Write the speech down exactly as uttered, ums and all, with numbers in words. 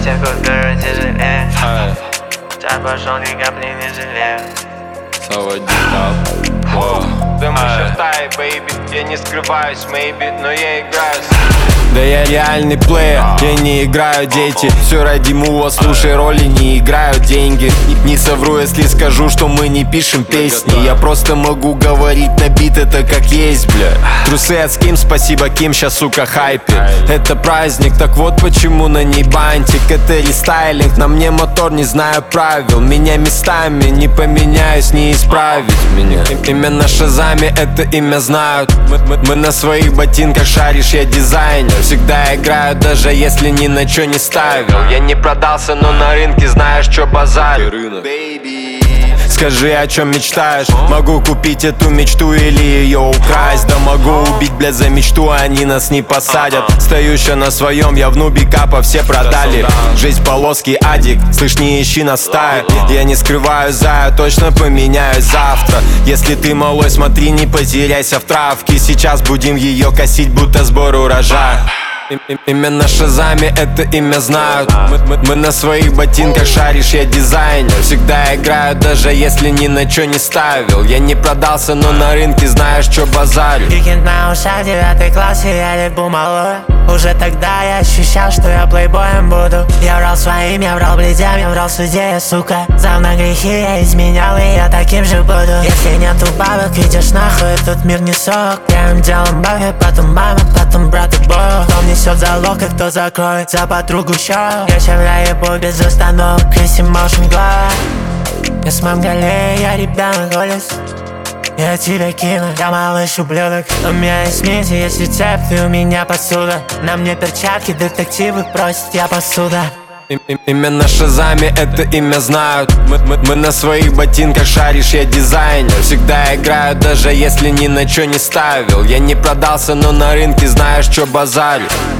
всех купюр тяжелее. Чай пошел, ни капли не жалею. Да мы шестай, бэйби, я не скрываюсь, maybe, но я играю. Да я реальный плеер, я не играю дети. Все ради мува, слушай роли, не играю деньги. Не совру, если скажу, что мы не пишем песни. Я просто могу говорить на бит, это как есть, бля. Трусы от Ским, спасибо Ким, щас, сука, хайпе. Это праздник, так вот почему на ней бантик. Это рестайлинг, на мне мотор, не знаю правил. Меня местами не поменяюсь, не исправить меня. Имя на Шазаме, это имя знают. Мы, мы, мы на своих ботинках, шаришь, я дизайнер. Всегда играю, даже если ни на чё не ставил. Я не продался, но на рынке знаешь, чё базарю. Скажи, о чем мечтаешь? Могу купить эту мечту или ее украсть. Да могу убить, блядь, за мечту, они нас не посадят. Стою еще на своем, я в нубикапа все продали. Жизнь полоски, адик, слышь, не ищи на стае. Я не скрываю зая, точно поменяюсь завтра. Если ты малой, смотри, не потеряйся в травке. Сейчас будем ее косить, будто сбор урожая. Имя на Шазаме, это имя знают. мы, мы, мы на своих ботинках, шаришь, я дизайнер. Всегда играю, даже если ни на чё не ставил. Я не продался, но на рынке знаешь, чё базарю. Викенд на ушах, девятый класс, и я либу малой. Уже тогда я ощущал, что я плейбоем буду. Я врал своим, я врал блядям, я врал в суде, сука. За мной грехи я изменял, и я таким же буду. Если нету бабок, идешь нахуй, тут мир не сок. Первым делом бабки, потом мама, потом брат и бог. Кто несет залог, и кто закроет за подругу счет. Я щавля ебу без остановок, Криси Motion Glide. Я с Монголей, я ребенок голос. Я тебя кину, я малыш ублюдок. У меня есть миссия, есть рецепт, и у меня посуда. На мне перчатки, детективы просят, я посуда. Имя на Шазаме, это имя знают. мы, мы, мы на своих ботинках, шаришь, я дизайнер. Всегда играю, даже если ни на чё не ставил. Я не продался, но на рынке знаешь, чё базарю.